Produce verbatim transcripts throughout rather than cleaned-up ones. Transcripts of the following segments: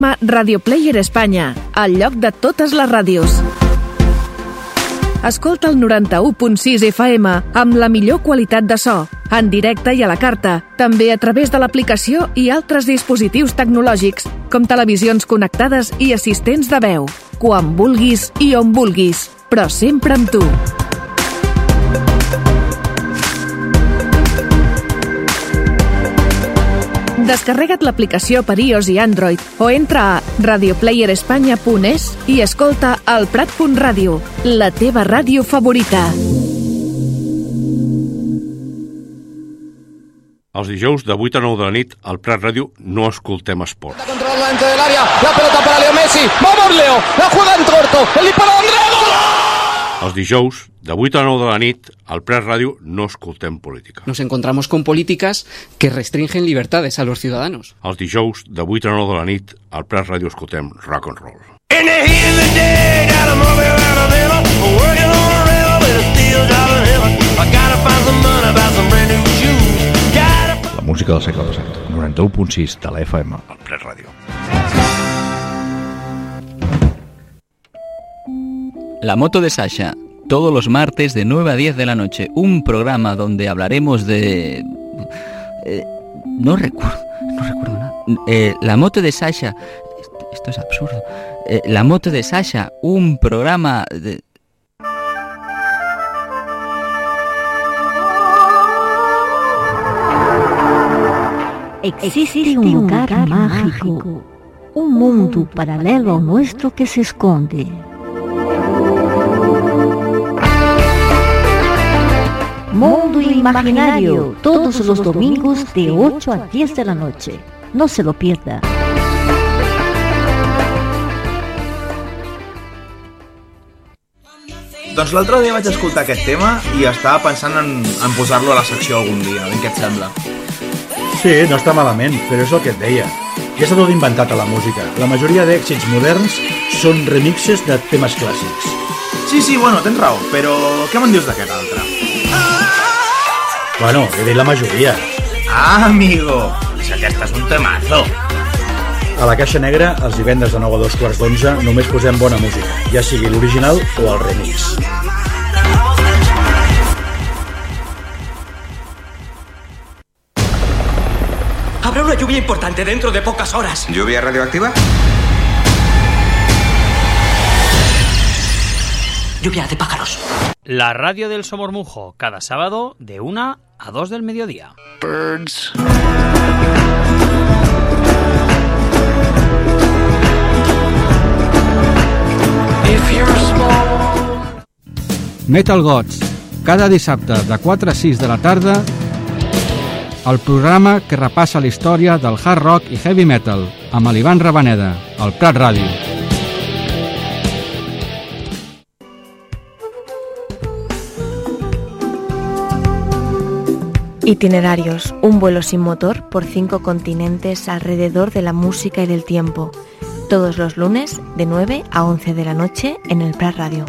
Radio Player Espanya, el lloc de totes les ràdios. Escolta el noranta-u punt sis F M amb la millor qualitat de so, en directe i a la carta, també a través de l'aplicació i altres dispositius tecnològics, com televisions connectades i assistents de veu, quan vulguis i on vulguis, però sempre amb tu. Descarrega't l'aplicació per iOS i Android o entra a radio player espanya punt es i escolta el Prat punt ràdio, la teva ràdio favorita. Els dijous de vuit a nou de la nit al Prat Ràdio no escoltem esport. La controla dentro del área, la pelota para Leo Messi. ¡Vamos, Leo! La juega en corto, el disparo de Andrés. Els dijous de vuit a nou de la nit al Prat Ràdio no escoltem política. Nos encontramos con políticas que restringen libertades a los ciudadanos. Els dijous de vuit a nou de la nit al Prat Ràdio escoltem rock and roll. La música del segle passat, noranta-u punt sis de la F M al Prat Ràdio. La moto de Sasha, todos los martes de nueve a diez de la noche, un programa donde hablaremos de... Eh, no recuerdo, no recuerdo nada. Eh, la moto de Sasha, esto es absurdo. Eh, la moto de Sasha, un programa de... Existe un lugar mágico, un mundo paralelo al nuestro que se esconde. Mundo Imaginario, todos los domingos de ocho a diez de la noche. No se lo pierda. Doncs l'altre dia vaig escoltar aquest tema i estava pensant en, en posar-lo a la secció algun dia, ben què et sembla? Sí, no està malament, però és el que et deia. Ja està tot inventat a la música. La majoria d'èxits moderns són remixes de temes clàssics. Sí, sí, bueno, tens raó, però què me'n dius d'aquest altre? Bueno, he dit la majoria. Ah, amigo, si aquest és un temazo. A la Caixa Negra, els divendres de nou a dos quarts d'onze, només posem bona música, ja sigui l'original o el remix. Habrá una lluvia importante dentro de pocas horas. ¿Lluvia radioactiva? Lluvia de pájaros. La radio del Somormujo, cada sábado de una a dos del mediodía. Birds. Metal Gods, cada dissabte de quatre a sis de la tarda, el programa que repassa la història del hard rock i heavy metal, amb l'Ivan Rabaneda, al Prat Ràdio. Itinerarios, un vuelo sin motor por cinco continentes alrededor de la música y del tiempo. Todos los lunes de nueve a once de la noche en el Prat Radio.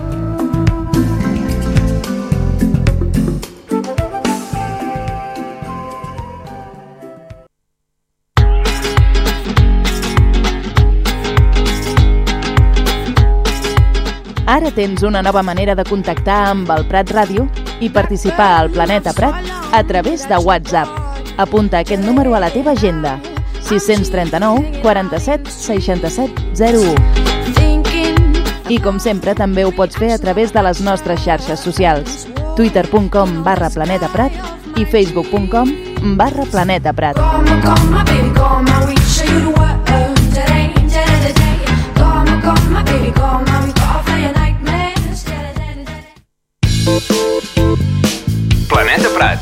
Ara tens una nova manera de contactar amb el Prat Ràdio i participar al Planeta Prat a través de WhatsApp. Apunta aquest número a la teva agenda: sis tres nou, quaranta-set, seixanta-set, zero u. I com sempre també ho pots fer a través de les nostres xarxes socials: twitter punt com barra planeta prat i facebook punt com barra planeta prat. Planeta Prat.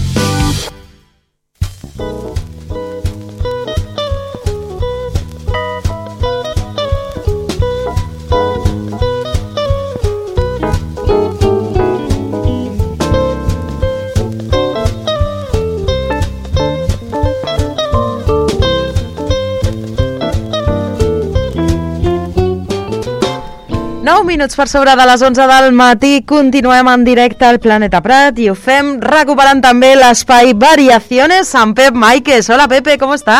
nou minuts per sobre de les onze del matí, continuem en directe al Planeta Prat i ho fem recuperant també l'espai Variaciones amb Pep Maikes. Hola Pepe, ¿cómo estás?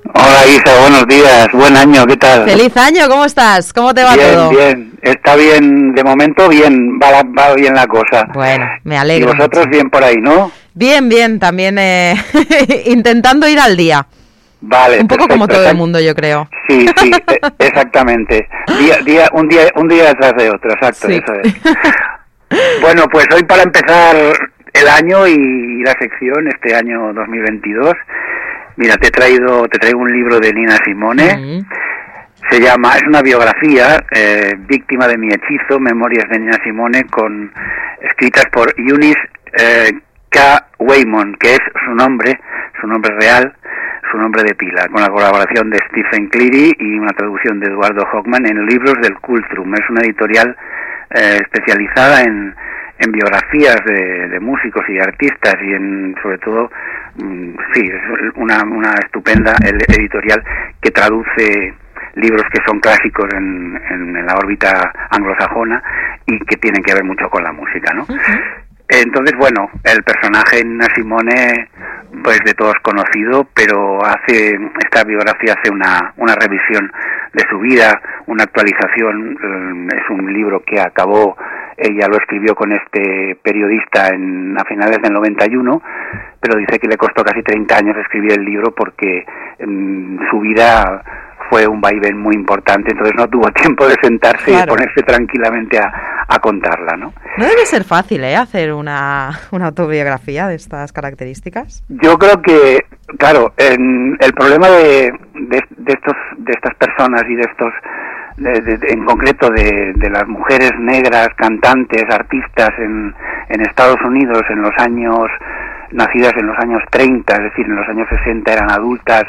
Hola Isa, buenos días, buen año, ¿qué tal? Feliz año, ¿cómo estás? ¿Cómo te va bien, todo? Bien, bien, está bien, de momento bien, va, la, va bien la cosa. Bueno, me alegro. Y vosotros mucho. Bien por ahí, ¿no? Bien, bien, también eh, intentando ir al día. Vale, un poco perfecto, como todo exact... el mundo, yo creo. Sí, sí, exactamente. Día, día, un día, un día detrás de otro, exacto, sí. Eso es. Bueno, pues hoy para empezar el año y la sección, este año dos mil veintidós, mira, te he traído, te traigo un libro de Nina Simone. Mm-hmm. Se llama, es una biografía, eh, Víctima de mi hechizo, Memorias de Nina Simone, con escritas por Eunice eh, K. Waymon, que es su nombre, su nombre real, su nombre de pila, con la colaboración de Stephen Cleary y una traducción de Eduardo Hockman en Libros del Cultrum. Es una editorial eh, especializada en, en biografías de, de músicos y artistas y en, sobre todo, mm, sí, es una, una estupenda editorial que traduce libros que son clásicos en, en, en la órbita anglosajona y que tienen que ver mucho con la música, ¿no? Uh-huh. Entonces, bueno, el personaje Nina Simone, pues de todos conocido, pero hace, esta biografía hace una, una revisión de su vida, una actualización. Es un libro que acabó, ella lo escribió con este periodista en, a finales del noventa y uno, pero dice que le costó casi treinta años escribir el libro porque um, su vida fue un vaivén muy importante, entonces no tuvo tiempo de sentarse claro. y de ponerse tranquilamente a, a contarla, ¿no? No debe ser fácil, ¿eh?, hacer una, una autobiografía de estas características. Yo creo que, claro, en, el problema de, de, de estos de estas personas y de estos, de, de, de, en concreto de, de las mujeres negras, cantantes, artistas en, en Estados Unidos en los años, nacidas en los años treinta, es decir, en los años sesenta eran adultas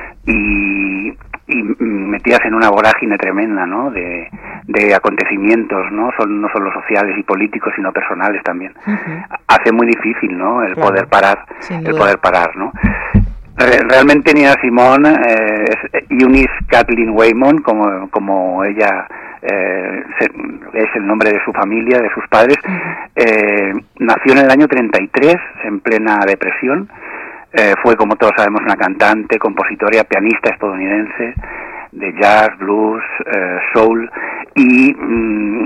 y... y metidas en una vorágine tremenda, ¿no?, de, de acontecimios, ¿no?, son, no solo sociales y políticos, sino personales también. Uh-huh. Hace muy difícil, ¿no?, el claro. poder parar, Sin el duda. poder parar, ¿no? Realmente Nina Simone, eh, es Eunice Kathleen Waymon, como, como ella eh, se, es el nombre de su familia, de sus padres, uh-huh. eh, nació en el año treinta y tres, en plena depresión. Eh, fue, como todos sabemos, una cantante, compositora, pianista estadounidense de jazz, blues, eh, soul y mmm,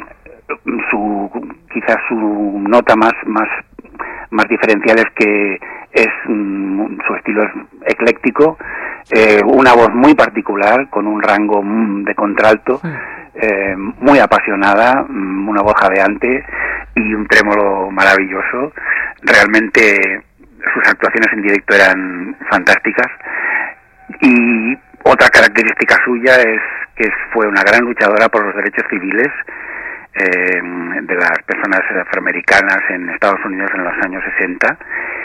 su quizás su nota más más más diferencial es que es mmm, su estilo es ecléctico, eh, una voz muy particular con un rango mmm, de contralto, eh, muy apasionada, mmm, una voz jadeante y un trémolo maravilloso. Realmente sus actuaciones en directo eran fantásticas y otra característica suya es que fue una gran luchadora por los derechos civiles eh, de las personas afroamericanas en Estados Unidos en los años sesenta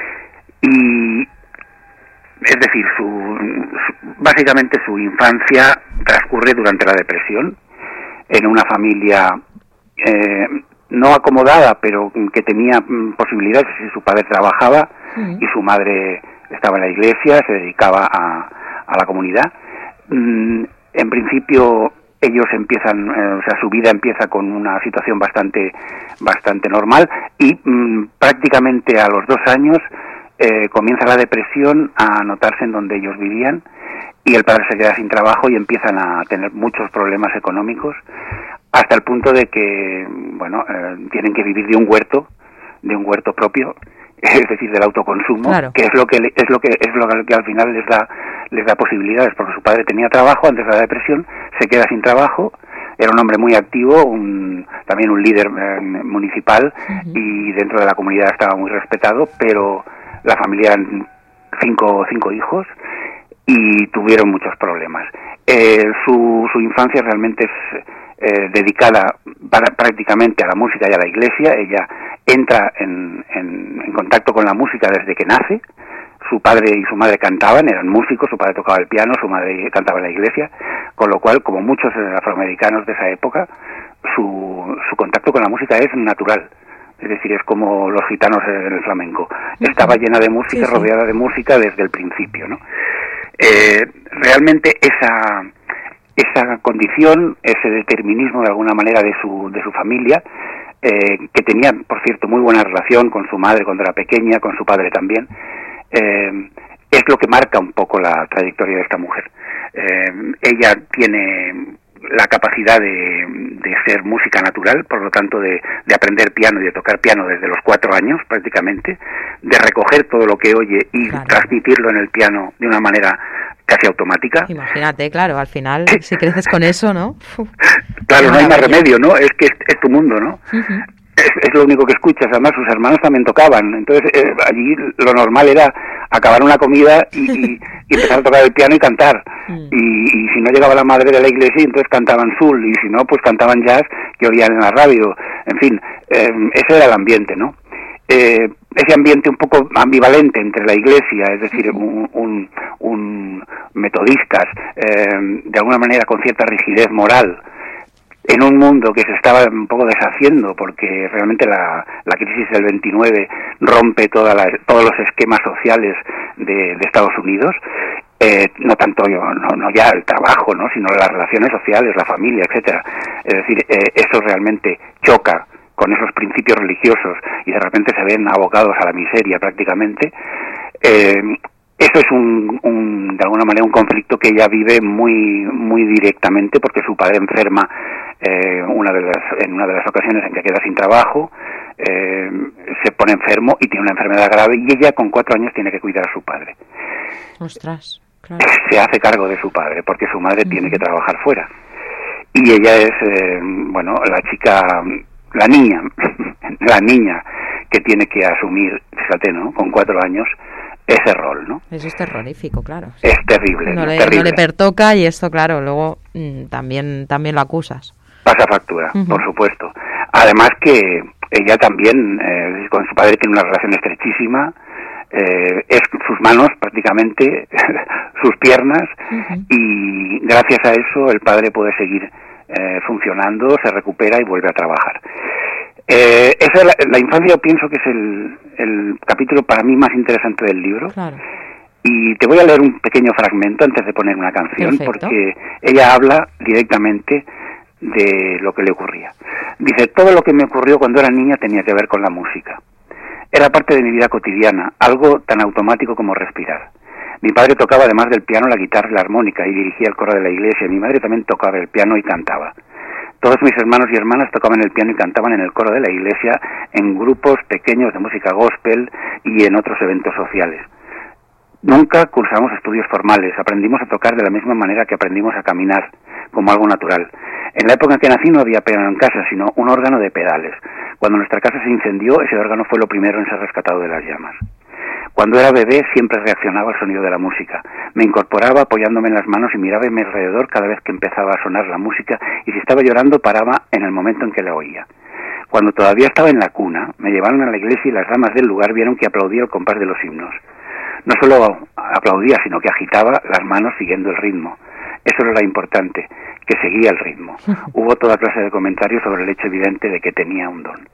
y es decir, su, su, básicamente su infancia transcurre durante la depresión en una familia eh, no acomodada, pero que tenía posibilidades. Su padre trabajaba sí. y su madre estaba en la iglesia, se dedicaba a, a la comunidad. Mm, en principio ellos empiezan, eh, o sea, su vida empieza con una situación bastante bastante normal y mm, prácticamente a los dos años eh, comienza la depresión a notarse en donde ellos vivían y el padre se queda sin trabajo y empiezan a tener muchos problemas económicos, hasta el punto de que, bueno, eh, tienen que vivir de un huerto, de un huerto propio, es decir, del autoconsumo, claro. que es lo que es lo que es lo que al final les da les da posibilidades, porque su padre tenía trabajo antes de la depresión, se queda sin trabajo, era un hombre muy activo, un, también un líder eh, municipal uh-huh. y dentro de la comunidad estaba muy respetado, pero la familia eran cinco cinco hijos y tuvieron muchos problemas. Eh, su su infancia realmente es Eh, dedicada para, prácticamente a la música y a la iglesia. Ella entra en, en, en contacto con la música desde que nace. Su padre y su madre cantaban, eran músicos, su padre tocaba el piano, su madre cantaba en la iglesia, con lo cual, como muchos afroamericanos de esa época, su, su contacto con la música es natural. Es decir, es como los gitanos en el flamenco. Estaba llena de música, sí, sí. rodeada de música desde el principio, ¿no? Eh, realmente esa... esa condición, ese determinismo de alguna manera de su de su familia, eh, que tenía, por cierto, muy buena relación con su madre cuando era pequeña, con su padre también, eh, es lo que marca un poco la trayectoria de esta mujer. Eh, ella tiene la capacidad de, de ser música natural, por lo tanto de, de aprender piano y de tocar piano desde los cuatro años prácticamente, de recoger todo lo que oye y claro. transmitirlo en el piano de una manera casi automática. Imagínate, claro, al final, si creces con eso, ¿no? Claro, no hay más remedio, ¿no? Es que es, es tu mundo, ¿no? Uh-huh. Es, es lo único que escuchas. Además, sus hermanos también tocaban. Entonces, eh, allí lo normal era acabar una comida y, y, y empezar a tocar el piano y cantar. Mm. Y, y si no llegaba la madre de la iglesia, entonces cantaban soul. Y si no, pues cantaban jazz que oían en la radio. En fin, eh, ese era el ambiente, ¿no? Eh, ese ambiente un poco ambivalente entre la iglesia, es decir, un, un, un metodistas, eh, de alguna manera con cierta rigidez moral, en un mundo que se estaba un poco deshaciendo, porque realmente la, la crisis del veintinueve rompe toda la, todos los esquemas sociales de, de Estados Unidos, eh, no tanto yo, no, no ya el trabajo, no, sino las relaciones sociales, la familia, etcétera. Es decir, eh, eso realmente choca con esos principios religiosos y de repente se ven abocados a la miseria prácticamente. Eh, Eso es un, un, de alguna manera, un conflicto que ella vive muy, muy directamente, porque su padre enferma eh, una de las, en una de las ocasiones en que queda sin trabajo, eh, se pone enfermo y tiene una enfermedad grave, y ella con cuatro años tiene que cuidar a su padre. Ostras, claro. Se hace cargo de su padre, porque su madre uh-huh. tiene que trabajar fuera. Y ella es, eh, bueno, la chica, la niña, la niña que tiene que asumir, fíjate, ¿no?, con cuatro años, ese rol, ¿no? Eso es terrorífico, claro. Es terrible, no, ¿no? le, terrible. no le pertoca, y esto, claro, luego mmm, también también lo acusas. Pasa factura, uh-huh. por supuesto. Además que ella también, eh, con su padre tiene una relación estrechísima, eh, es sus manos prácticamente, sus piernas, uh-huh. y gracias a eso el padre puede seguir eh, funcionando, se recupera y vuelve a trabajar. Eh, esa la, la infancia, yo pienso que es el, el capítulo para mí más interesante del libro. Claro. Y te voy a leer un pequeño fragmento antes de poner una canción. Perfecto. Porque ella habla directamente de lo que le ocurría. Dice: todo lo que me ocurrió cuando era niña tenía que ver con la música. Era parte de mi vida cotidiana, algo tan automático como respirar. Mi padre tocaba, además del piano, la guitarra y la armónica, y dirigía el coro de la iglesia. Mi madre también tocaba el piano y cantaba. Todos mis hermanos y hermanas tocaban el piano y cantaban en el coro de la iglesia, en grupos pequeños de música gospel y en otros eventos sociales. Nunca cursamos estudios formales, aprendimos a tocar de la misma manera que aprendimos a caminar, como algo natural. En la época en que nací no había piano en casa, sino un órgano de pedales. Cuando nuestra casa se incendió, ese órgano fue lo primero en ser rescatado de las llamas. Cuando era bebé siempre reaccionaba al sonido de la música. Me incorporaba apoyándome en las manos y miraba a mi alrededor cada vez que empezaba a sonar la música, y si estaba llorando paraba en el momento en que la oía. Cuando todavía estaba en la cuna, me llevaron a la iglesia y las damas del lugar vieron que aplaudía el compás de los himnos. No solo aplaudía, sino que agitaba las manos siguiendo el ritmo. Eso era lo importante, que seguía el ritmo. Hubo toda clase de comentarios sobre el hecho evidente de que tenía un don.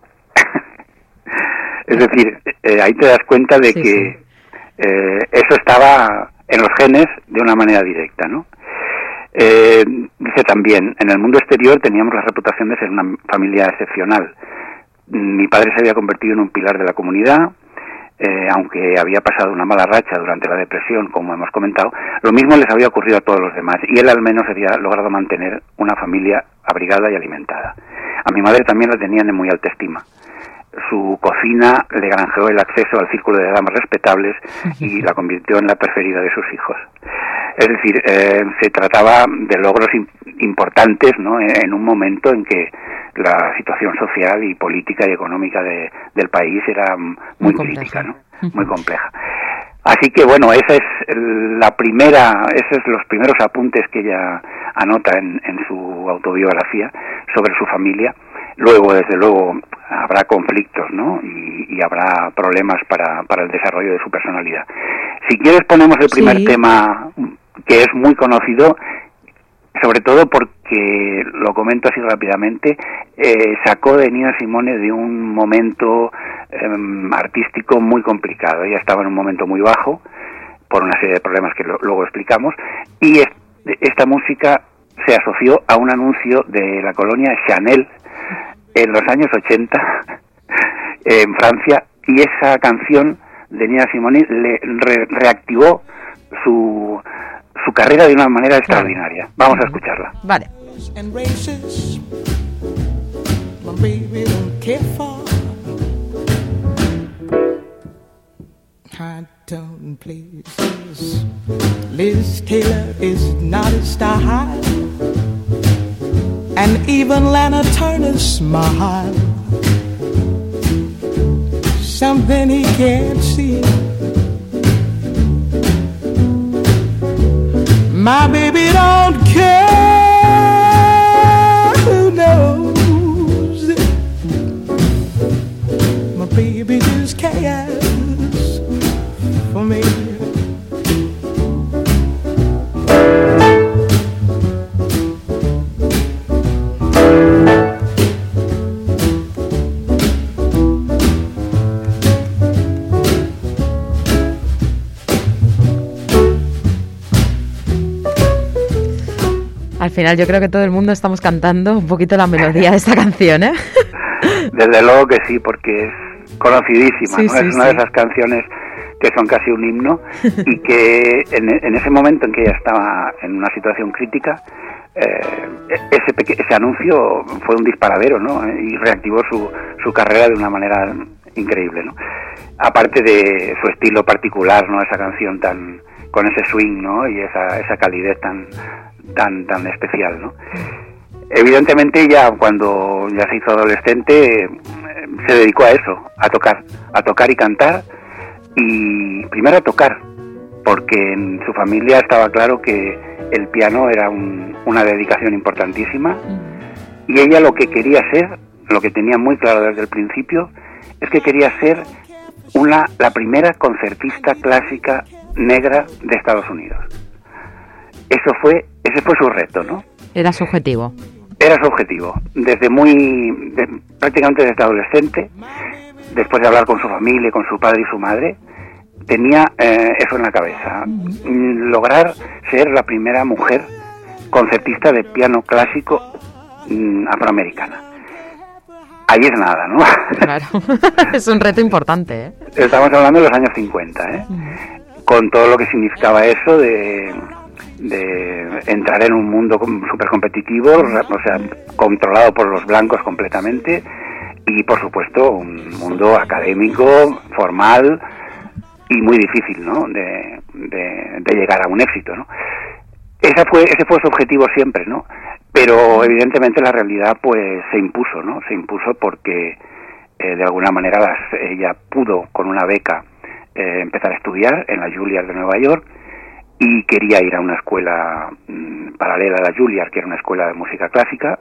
Es decir, eh, ahí te das cuenta de sí, que sí. Eh, eso estaba en los genes de una manera directa, ¿no? Eh, dice también: en el mundo exterior teníamos la reputación de ser una familia excepcional. Mi padre se había convertido en un pilar de la comunidad, eh, aunque había pasado una mala racha durante la depresión, como hemos comentado. Lo mismo les había ocurrido a todos los demás, y él al menos había logrado mantener una familia abrigada y alimentada. A mi madre también la tenían en muy alta estima. Su cocina le granjeó el acceso al círculo de damas respetables y la convirtió en la preferida de sus hijos. Es decir, eh, se trataba de logros in- importantes, ¿no?, en un momento en que la situación social y política y económica de, del país era muy, muy crítica, ¿no? Muy compleja. Así que bueno, esa es la primera, esos son los primeros apuntes que ella anota en, en su autobiografía sobre su familia. Luego, desde luego, habrá conflictos, ¿no? Y, y habrá problemas para, para el desarrollo de su personalidad. Si quieres, ponemos el primer sí. tema, que es muy conocido, sobre todo porque, lo comento así rápidamente, eh, sacó de Nina Simone de un momento eh, artístico muy complicado. Ella estaba en un momento muy bajo, por una serie de problemas que lo, luego explicamos, y es, esta música se asoció a un anuncio de la colonia Chanel en los años ochenta en Francia, y esa canción de Nina Simone le re, reactivó su, su carrera de una manera extraordinaria. Vamos a escucharla. Vale. High-tone places. Liz Taylor is not a style, and even Lana Turner smile. Something he can't see. My baby don't care who knows. My baby just cares for me. Al final yo creo que todo el mundo estamos cantando un poquito la melodía de esta canción, ¿eh? Desde luego que sí, porque es conocidísima, sí, ¿no? Sí, es una sí. de esas canciones que son casi un himno y que en, en ese momento en que ella estaba en una situación crítica, eh, ese, peque- ese anuncio fue un disparadero, ¿no? Y reactivó su, su carrera de una manera increíble, ¿no? Aparte de su estilo particular, ¿no? Esa canción tan con ese swing, ¿no? Y esa, esa calidez tan tan tan especial, ¿no? Evidentemente ella, cuando ya se hizo adolescente, eh, se dedicó a eso, a tocar, a tocar y cantar, y primero a tocar, porque en su familia estaba claro que el piano era un, una dedicación importantísima, y ella lo que quería ser, lo que tenía muy claro desde el principio, es que quería ser una la primera concertista clásica negra de Estados Unidos. Eso fue, ese fue su reto, ¿no? Era su objetivo. Era su objetivo. Desde muy, de, prácticamente desde adolescente, después de hablar con su familia, con su padre y su madre, tenía eh, eso en la cabeza. Mm, lograr ser la primera mujer concertista de piano clásico mm, afroamericana. Ahí es nada, ¿no? Claro, es un reto importante, ¿eh? Estamos hablando de los años cincuenta, ¿eh? Con todo lo que significaba eso de... de entrar en un mundo súper competitivo, o sea, controlado por los blancos completamente, y por supuesto un mundo académico, formal y muy difícil, ¿no? De, de, de llegar a un éxito, ¿no? Esa fue, ese fue su objetivo siempre, ¿no? Pero evidentemente la realidad pues se impuso, ¿no? Se impuso porque eh, de alguna manera las, ella pudo con una beca eh, empezar a estudiar en la Juilliard de Nueva York, y quería ir a una escuela mmm, paralela a la Juilliard, que era una escuela de música clásica,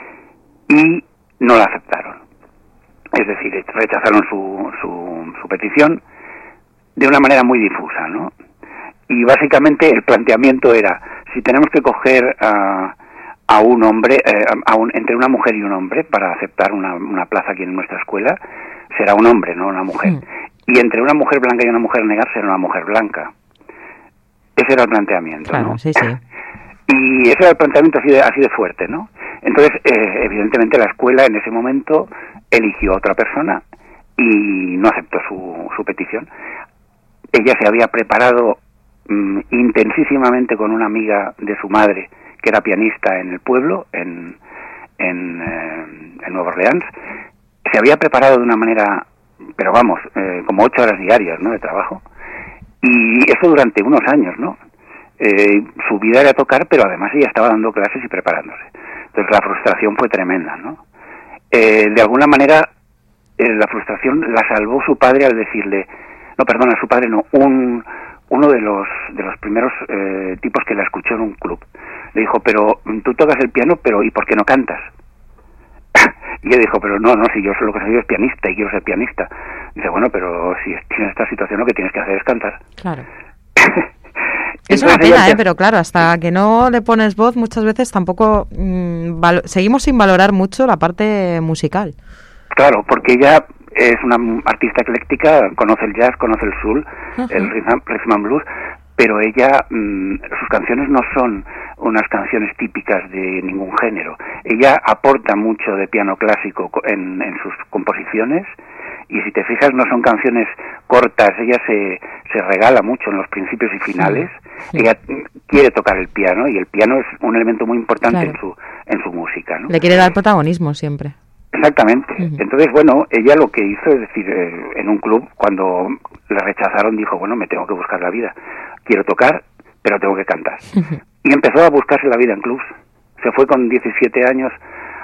y no la aceptaron. Es decir, rechazaron su, su, su petición de una manera muy difusa, ¿no? Y básicamente el planteamiento era, si tenemos que coger a, a un hombre, eh, a un, entre una mujer y un hombre para aceptar una, una plaza aquí en nuestra escuela, será un hombre, no una mujer. Mm. Y entre una mujer blanca y una mujer negra será una mujer blanca. Ese era el planteamiento, claro, ¿no? Sí, sí. Y ese era el planteamiento así de, así de fuerte, ¿no? Entonces, eh, evidentemente la escuela en ese momento eligió a otra persona y no aceptó su, su petición. Ella se había preparado mm, intensísimamente con una amiga de su madre, que era pianista en el pueblo, en, en, eh, en Nueva Orleans. Se había preparado de una manera, pero vamos, eh, como ocho horas diarias, ¿no?, de trabajo. Y eso durante unos años, ¿no? Eh, su vida era tocar, pero además ella estaba dando clases y preparándose. Entonces la frustración fue tremenda, ¿no? Eh, de alguna manera, eh, la frustración la salvó su padre al decirle, no, perdona, su padre no, un uno de los de los primeros eh, tipos que la escuchó en un club. Le dijo, pero tú tocas el piano, pero ¿y por qué no cantas? Y ella dijo, pero no, no, si yo lo que soy es pianista y quiero ser pianista. Dice, bueno, pero si tienes esta situación lo que tienes que hacer es cantar. Claro. Es una pena, ¿eh? Pero claro, hasta que no le pones voz muchas veces tampoco mmm, valo- seguimos sin valorar mucho la parte musical. Claro, porque ella es una artista ecléctica, conoce el jazz, conoce el soul, uh-huh. el rhythm, rhythm and blues, pero ella, mmm, sus canciones no son unas canciones típicas de ningún género. Ella aporta mucho de piano clásico en, en sus composiciones y si te fijas no son canciones cortas, ella se, se regala mucho en los principios y finales, sí. Ella quiere tocar el piano y el piano es un elemento muy importante claro. en su en su música, ¿no? Le quiere dar protagonismo siempre. Exactamente. Uh-huh. Entonces, bueno, ella lo que hizo, es decir, eh, en un club, cuando le rechazaron, dijo, bueno, me tengo que buscar la vida. Quiero tocar, pero tengo que cantar. Uh-huh. Y empezó a buscarse la vida en clubs. Se fue con diecisiete años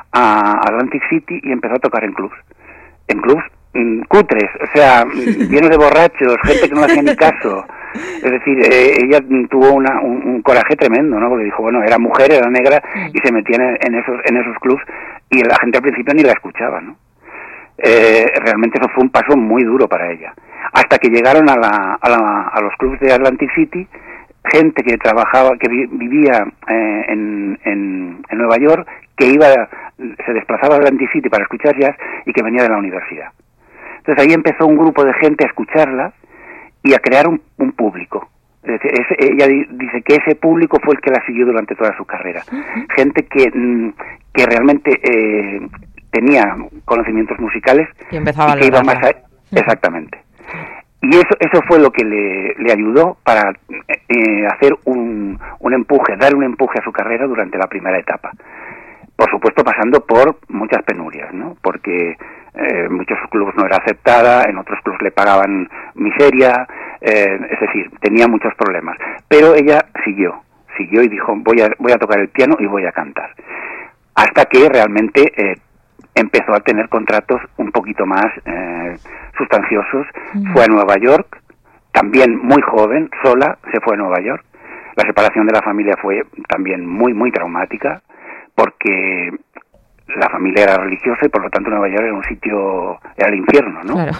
a Atlantic City y empezó a tocar en clubs. En clubs mmm, cutres, o sea, llenos de borrachos, gente que no le hacía ni caso. Es decir, eh, ella tuvo una, un, un coraje tremendo, ¿no? Porque dijo, bueno, era mujer, era negra y se metía en, en esos en esos clubs y la gente al principio ni la escuchaba, ¿no? Eh, realmente eso fue un paso muy duro para ella. Hasta que llegaron a, la, a, la, a los clubs de Atlantic City, gente que trabajaba, que vi, vivía eh, en, en, en Nueva York, que iba, se desplazaba a Atlantic City para escuchar jazz y que venía de la universidad. Entonces ahí empezó un grupo de gente a escucharla y a crear un, un público. Es decir, ese, ella di, dice que ese público fue el que la siguió durante toda su carrera. Uh-huh. Gente que, que realmente eh, tenía conocimientos musicales y empezaba y que iba más a... Uh-huh. Exactamente. Y eso eso fue lo que le, le ayudó para eh, hacer un, un empuje, dar un empuje a su carrera durante la primera etapa. Por supuesto pasando por muchas penurias, ¿no? Porque eh, muchos clubes no era aceptada, en otros clubes le pagaban miseria, eh, es decir, tenía muchos problemas. Pero ella siguió, siguió y dijo, voy a voy a tocar el piano y voy a cantar. Hasta que realmente eh, empezó a tener contratos un poquito más eh, sustanciosos. Mm. Fue a Nueva York, también muy joven, sola, se fue a Nueva York. La separación de la familia fue también muy, muy traumática, porque la familia era religiosa y por lo tanto Nueva York era un sitio, era el infierno, ¿no? Claro.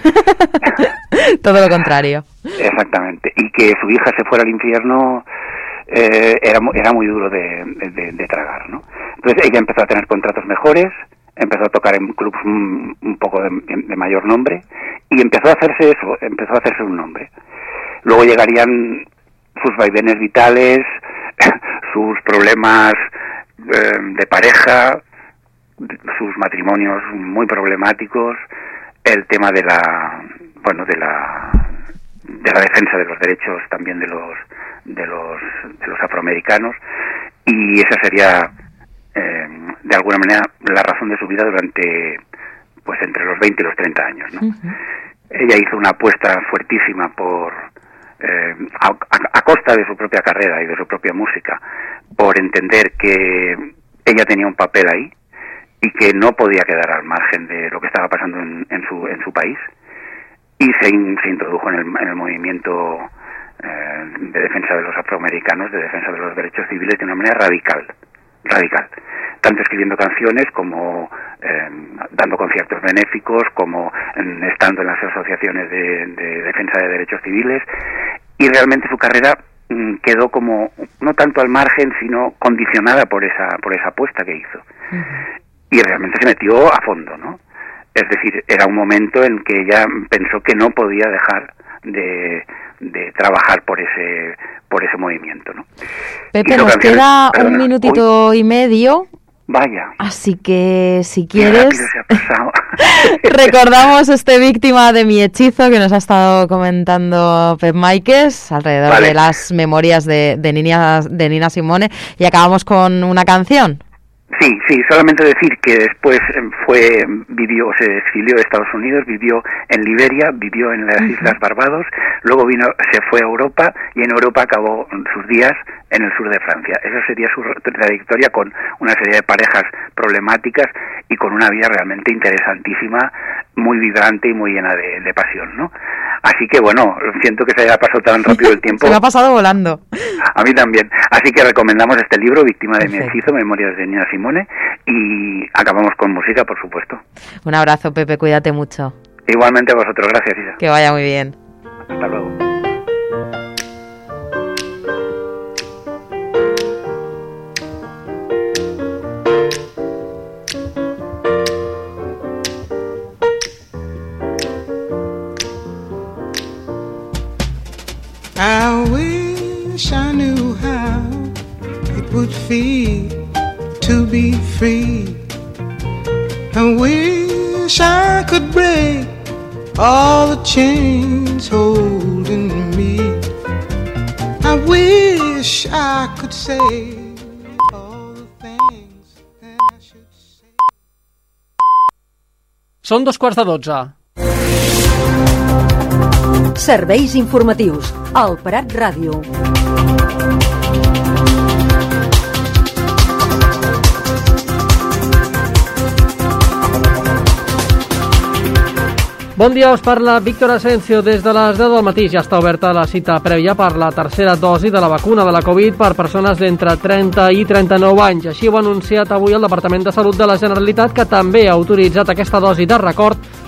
Todo lo contrario. Exactamente. Y que su hija se fuera al infierno eh, era, era muy duro de, de, de tragar, ¿no? Entonces ella empezó a tener contratos mejores, empezó a tocar en clubs un, un poco de, de mayor nombre y empezó a hacerse eso, empezó a hacerse un nombre. Luego llegarían sus vaivenes vitales, sus problemas eh, de pareja, sus matrimonios muy problemáticos, el tema de la, bueno, de la, de la defensa de los derechos también de los, de los, de los afroamericanos, y esa sería eh, de alguna manera la razón de su vida durante, pues entre los veinte y los treinta años, ¿no? Uh-huh. Ella hizo una apuesta fuertísima por Eh, a, a, a costa de su propia carrera y de su propia música, por entender que ella tenía un papel ahí y que no podía quedar al margen de lo que estaba pasando en, en su en su país, y se, in, se introdujo en el, en el movimiento eh, de defensa de los afroamericanos, de defensa de los derechos civiles de una manera radical, radical, tanto escribiendo canciones como eh, dando conciertos benéficos, como en, estando en las asociaciones de, de defensa de derechos civiles, y realmente su carrera mm, quedó como no tanto al margen, sino condicionada por esa por esa apuesta que hizo. Uh-huh. Y realmente se metió a fondo, ¿no? Es decir, era un momento en que ella pensó que no podía dejar de, de trabajar por ese por ese movimiento, ¿no? Pepe, nos queda perdona, un minutito uy, y medio. Vaya. Así que, si quieres, se ha pasado. recordamos este Víctima de mi hechizo que nos ha estado comentando Pep Máiquez alrededor vale. de las memorias de, de, Nina, de Nina Simone, y acabamos con una canción. Sí, sí, solamente decir que después fue, vivió, se exilió de Estados Unidos, vivió en Liberia, vivió en las uh-huh. Islas Barbados, luego vino, se fue a Europa y en Europa acabó sus días en el sur de Francia. Esa sería su trayectoria, con una serie de parejas problemáticas y con una vida realmente interesantísima, muy vibrante y muy llena de, de pasión, ¿no? Así que bueno, siento que se haya pasado tan rápido el tiempo. Se me ha pasado volando. A mí también. Así que recomendamos este libro, Víctima de mi hechizo, Memorias de Nina Simone, y acabamos con música, por supuesto. Un abrazo, Pepe, cuídate mucho. Igualmente a vosotros, gracias, Isa. Que vaya muy bien. Hasta luego. I wish I knew how it would feel to be free. I wish I could break all the chains holding me. I wish I could say all the things that I should say. Són dos quarts de dotze. Serveis informatius al Prat Ràdio. Bon dia, us parla Víctor Asensio. Des de les deu del matí ja està oberta la cita prèvia per la tercera dosi de la vacuna de la Covid per persones d'entre trenta i trenta-nou anys. Així ho ha anunciat avui el Departament de Salut de la Generalitat, que també ha autoritzat aquesta dosi de record